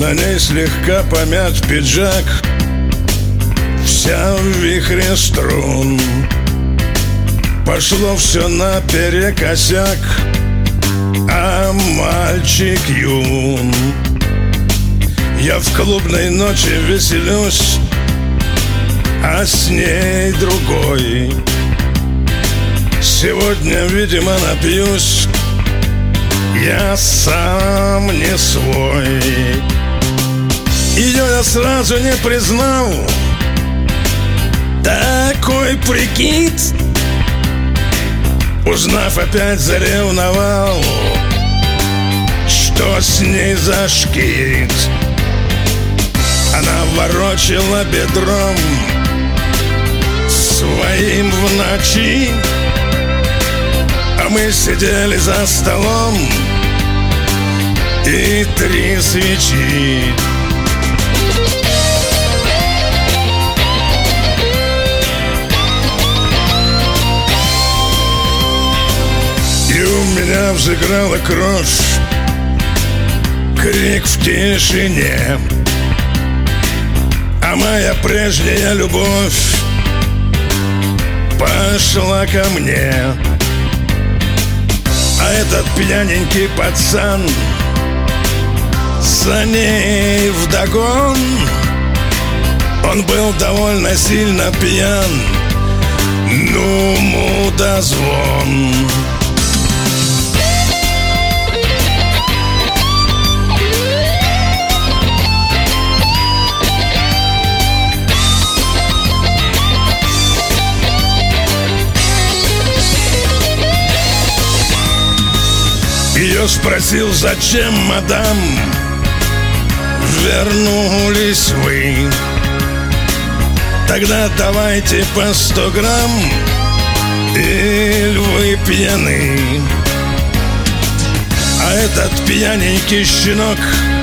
На ней слегка помят пиджак, вся в вихре струн. Пошло все наперекосяк, а мальчик юн. Я в клубной ночи веселюсь, а с ней другой. Сегодня, видимо, напьюсь, я сам не свой. Ее я сразу не признал, такой прикид. Узнав, опять заревновал, что с ней за шкит. Она ворочила бедром своим в ночи, а мы сидели за столом и 3 свечи. И у меня взыграла кровь, крик в тишине, а моя прежняя любовь пошла ко мне. А этот пьяненький пацан за ней вдогон. Он был довольно сильно пьян, ну, мудозвон. Ее спросил, зачем, мадам, вернулись вы? Тогда давайте по 100 грамм, или вы пьяны? А этот пьяненький щенок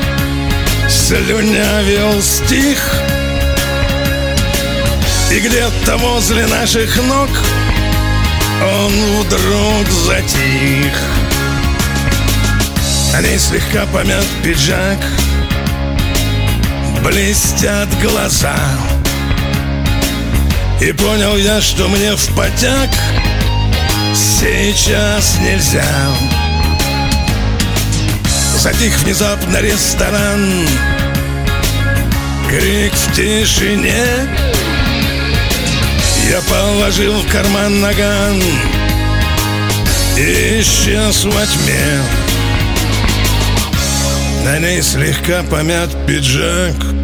слюнявил стих, и где-то возле наших ног он вдруг затих. На ней слегка помят пиджак, блестят глаза. И понял я, что мне впотяг сейчас нельзя. Затих внезапно ресторан, крик в тишине. Я положил в карман наган и исчез во тьме. На ней слегка помят пиджак,